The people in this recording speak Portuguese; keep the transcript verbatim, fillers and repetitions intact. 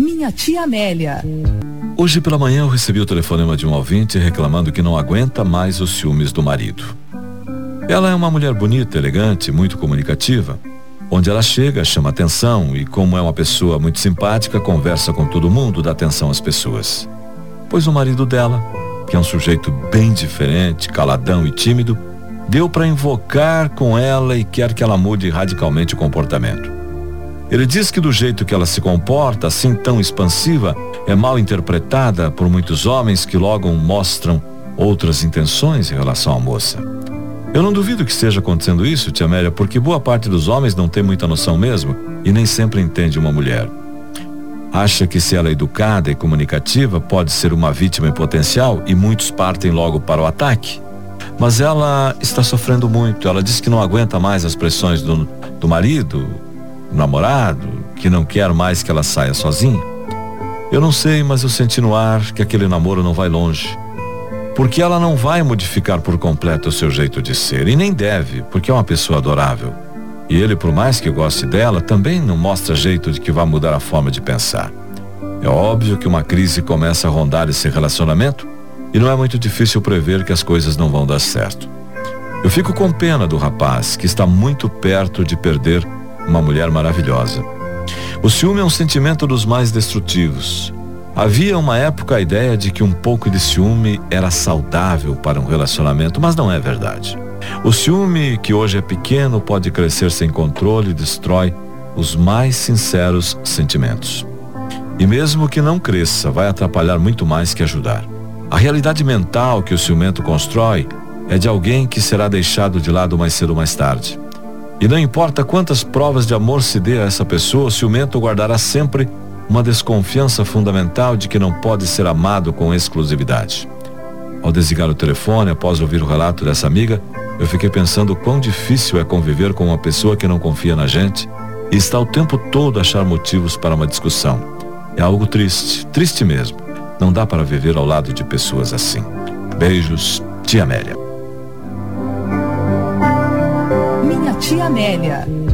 Minha tia Amélia. Hoje pela manhã eu recebi o telefonema de um ouvinte reclamando que não aguenta mais os ciúmes do marido. Ela é uma mulher bonita, elegante, muito comunicativa. Onde ela chega, chama atenção e, como é uma pessoa muito simpática, conversa com todo mundo, dá atenção às pessoas. Pois o marido dela, que é um sujeito bem diferente, caladão e tímido, deu para invocar com ela e quer que ela mude radicalmente o comportamento. Ele diz que do jeito que ela se comporta, assim tão expansiva, é mal interpretada por muitos homens que logo mostram outras intenções em relação à moça. Eu não duvido que esteja acontecendo isso, tia Amélia, porque boa parte dos homens não tem muita noção mesmo e nem sempre entende uma mulher. Acha que se ela é educada e comunicativa, pode ser uma vítima em potencial e muitos partem logo para o ataque. Mas ela está sofrendo muito. Ela diz que não aguenta mais as pressões do, do marido, do namorado, que não quer mais que ela saia sozinha. Eu não sei, mas eu senti no ar que aquele namoro não vai longe. Porque ela não vai modificar por completo o seu jeito de ser, e nem deve, porque é uma pessoa adorável. E ele, por mais que goste dela, também não mostra jeito de que vá mudar a forma de pensar. É óbvio que uma crise começa a rondar esse relacionamento, e não é muito difícil prever que as coisas não vão dar certo. Eu fico com pena do rapaz, que está muito perto de perder uma mulher maravilhosa. O ciúme é um sentimento dos mais destrutivos. Havia uma época a ideia de que um pouco de ciúme era saudável para um relacionamento, mas não é verdade. O ciúme, que hoje é pequeno, pode crescer sem controle e destrói os mais sinceros sentimentos. E mesmo que não cresça, vai atrapalhar muito mais que ajudar. A realidade mental que o ciumento constrói é de alguém que será deixado de lado mais cedo ou mais tarde. E não importa quantas provas de amor se dê a essa pessoa, o ciumento guardará sempre uma desconfiança fundamental de que não pode ser amado com exclusividade. Ao desligar o telefone, após ouvir o relato dessa amiga, eu fiquei pensando quão difícil é conviver com uma pessoa que não confia na gente e está o tempo todo a achar motivos para uma discussão. É algo triste, triste mesmo. Não dá para viver ao lado de pessoas assim. Beijos, tia Amélia. Minha tia Amélia.